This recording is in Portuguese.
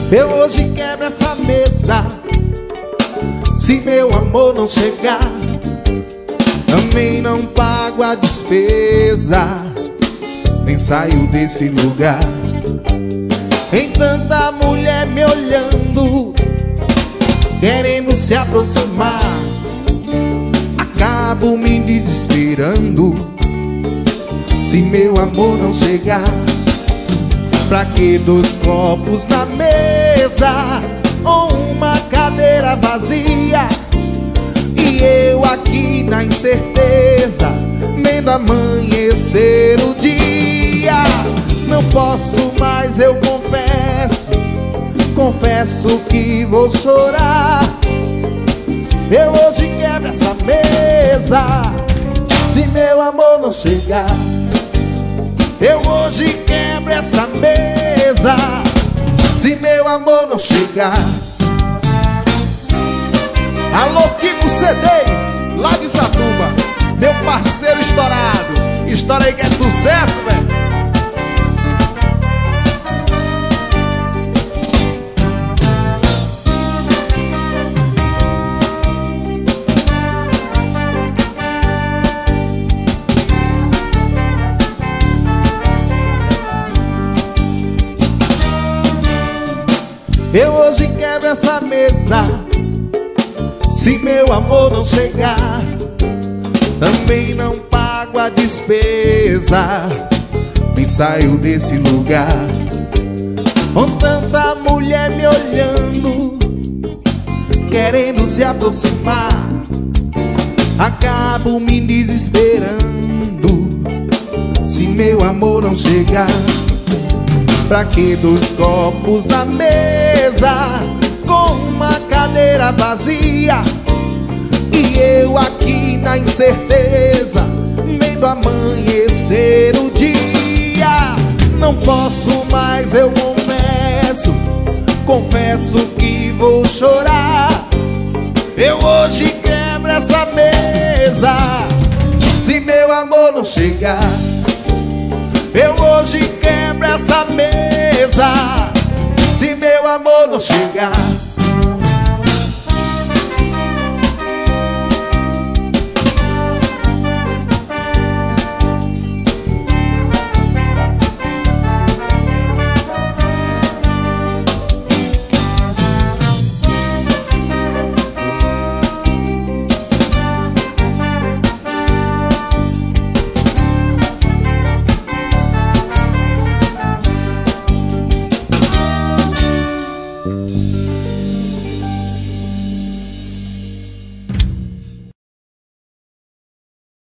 Eu hoje quebro essa mesa. Se meu amor não chegar, também não pago a despesa, nem saio desse lugar. Tem tanta mulher me olhando, querendo se aproximar, acabo me desesperando. Se meu amor não chegar, pra que 2 copos na mesa ou uma cadeira vazia? E eu aqui na incerteza, vendo amanhecer o dia. Não posso mais, eu confesso que vou chorar. Eu hoje quebro essa mesa, se meu amor não chegar. Eu hoje quebro essa mesa, se meu amor não chegar. Alô, Kiko CDs, lá de Satuba, meu parceiro estourado. Estoura aí que é sucesso, velho. Eu hoje quebro essa mesa, se meu amor não chegar, também não pago a despesa, nem saio desse lugar. Com tanta mulher me olhando, querendo se aproximar, acabo me desesperando. Se meu amor não chegar, pra que 2 copos na mesa com uma cadeira vazia? E eu aqui na incerteza, vendo amanhecer o dia. Não posso mais, eu confesso que vou chorar. Eu hoje quebro essa mesa, se meu amor não chegar. Eu hoje quebro essa mesa, se meu amor não chegar.